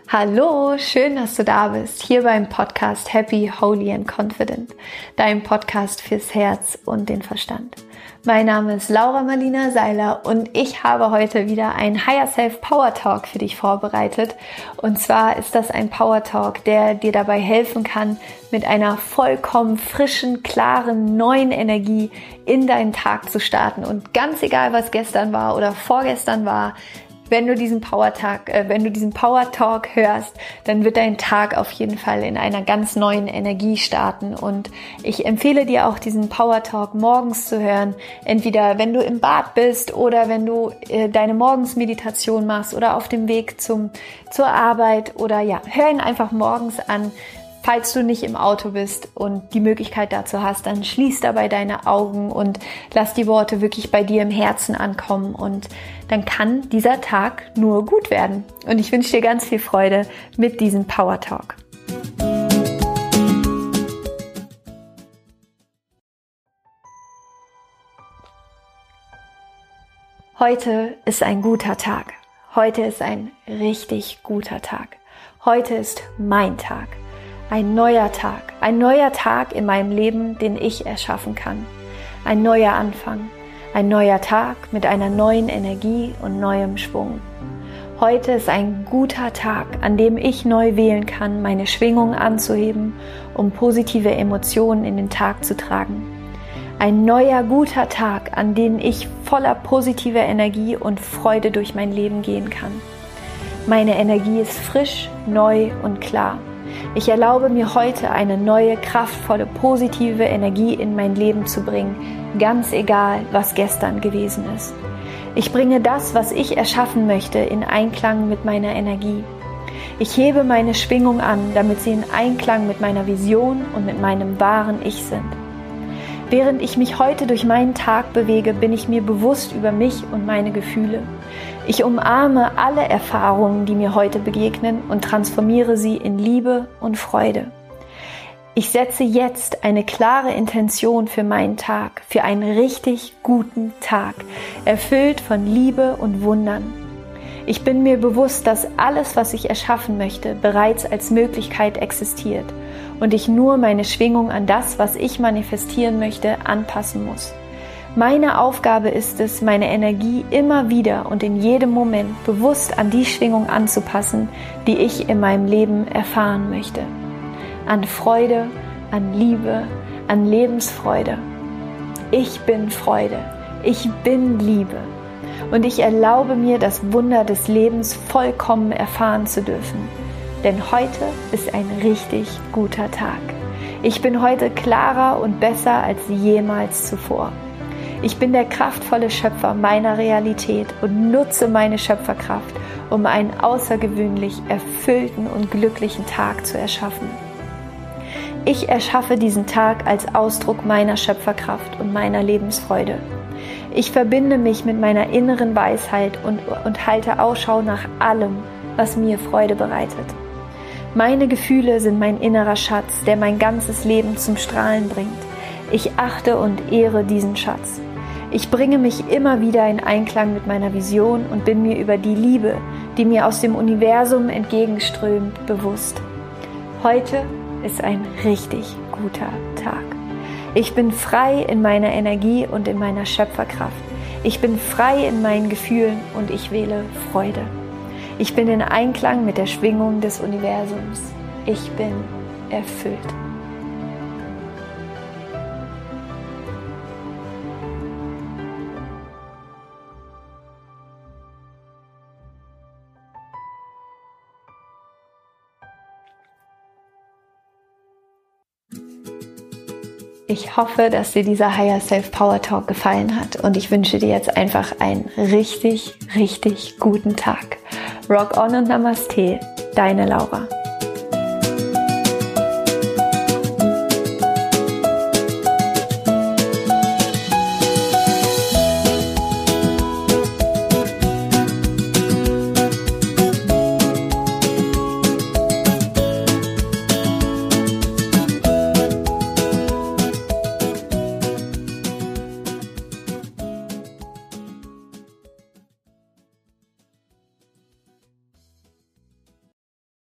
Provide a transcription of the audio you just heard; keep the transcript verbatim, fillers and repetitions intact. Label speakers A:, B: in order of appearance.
A: Hallo, schön, dass du da bist, hier beim Podcast Happy, Holy and Confident, dein Podcast fürs Herz und den Verstand. Mein Name ist Laura Marlina Seiler und ich habe heute wieder einen Higher Self Power Talk für dich vorbereitet. Und zwar ist das ein Power Talk, der dir dabei helfen kann, mit einer vollkommen frischen, klaren, neuen Energie in deinen Tag zu starten. Und ganz egal, was gestern war oder vorgestern war, Wenn du diesen Power Tag, äh, wenn du diesen Power Talk hörst, dann wird dein Tag auf jeden Fall in einer ganz neuen Energie starten. Und ich empfehle dir auch, diesen Power Talk morgens zu hören. Entweder wenn du im Bad bist oder wenn du äh, deine Morgensmeditation machst oder auf dem Weg zum, zur Arbeit oder ja, hör ihn einfach morgens an. Falls du nicht im Auto bist und die Möglichkeit dazu hast, dann schließ dabei deine Augen und lass die Worte wirklich bei dir im Herzen ankommen und dann kann dieser Tag nur gut werden. Und ich wünsche dir ganz viel Freude mit diesem Power Talk. Heute ist ein guter Tag. Heute ist ein richtig guter Tag. Heute ist mein Tag. Ein neuer Tag, ein neuer Tag in meinem Leben, den ich erschaffen kann. Ein neuer Anfang, ein neuer Tag mit einer neuen Energie und neuem Schwung. Heute ist ein guter Tag, an dem ich neu wählen kann, meine Schwingung anzuheben, um positive Emotionen in den Tag zu tragen. Ein neuer guter Tag, an dem ich voller positiver Energie und Freude durch mein Leben gehen kann. Meine Energie ist frisch, neu und klar. Ich erlaube mir heute eine neue, kraftvolle, positive Energie in mein Leben zu bringen, ganz egal, was gestern gewesen ist. Ich bringe das, was ich erschaffen möchte, in Einklang mit meiner Energie. Ich hebe meine Schwingung an, damit sie in Einklang mit meiner Vision und mit meinem wahren Ich sind. Während ich mich heute durch meinen Tag bewege, bin ich mir bewusst über mich und meine Gefühle. Ich umarme alle Erfahrungen, die mir heute begegnen und transformiere sie in Liebe und Freude. Ich setze jetzt eine klare Intention für meinen Tag, für einen richtig guten Tag, erfüllt von Liebe und Wundern. Ich bin mir bewusst, dass alles, was ich erschaffen möchte, bereits als Möglichkeit existiert und ich nur meine Schwingung an das, was ich manifestieren möchte, anpassen muss. Meine Aufgabe ist es, meine Energie immer wieder und in jedem Moment bewusst an die Schwingung anzupassen, die ich in meinem Leben erfahren möchte. An Freude, an Liebe, an Lebensfreude. Ich bin Freude, ich bin Liebe und ich erlaube mir, das Wunder des Lebens vollkommen erfahren zu dürfen. Denn heute ist ein richtig guter Tag. Ich bin heute klarer und besser als jemals zuvor. Ich bin der kraftvolle Schöpfer meiner Realität und nutze meine Schöpferkraft, um einen außergewöhnlich erfüllten und glücklichen Tag zu erschaffen. Ich erschaffe diesen Tag als Ausdruck meiner Schöpferkraft und meiner Lebensfreude. Ich verbinde mich mit meiner inneren Weisheit und, und halte Ausschau nach allem, was mir Freude bereitet. Meine Gefühle sind mein innerer Schatz, der mein ganzes Leben zum Strahlen bringt. Ich achte und ehre diesen Schatz. Ich bringe mich immer wieder in Einklang mit meiner Vision und bin mir über die Liebe, die mir aus dem Universum entgegenströmt, bewusst. Heute ist ein richtig guter Tag. Ich bin frei in meiner Energie und in meiner Schöpferkraft. Ich bin frei in meinen Gefühlen und ich wähle Freude. Ich bin in Einklang mit der Schwingung des Universums. Ich bin erfüllt. Ich hoffe, dass dir dieser Higher Self Power Talk gefallen hat und ich wünsche dir jetzt einfach einen richtig, richtig guten Tag. Rock on und Namaste, deine Laura.